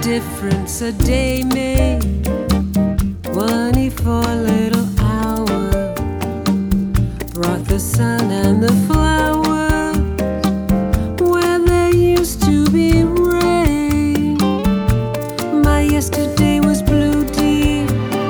difference a day made. Money for a little hour brought the sun and the flowers where there used to be rain. My yesterday was blue, dear.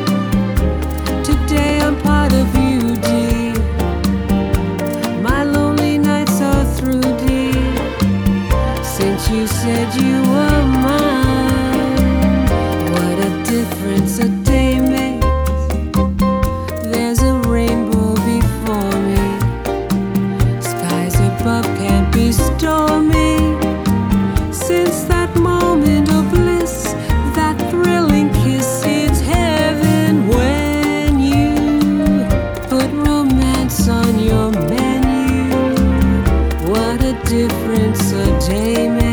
Today I'm part of you, dear. My lonely nights are through, dear, since you said you were mine. What a difference a day makes. There's a rainbow before me. Skies above can't be stormy. Since that moment of bliss, that thrilling kiss, it's heaven when you put romance on your menu. What a difference a day makes.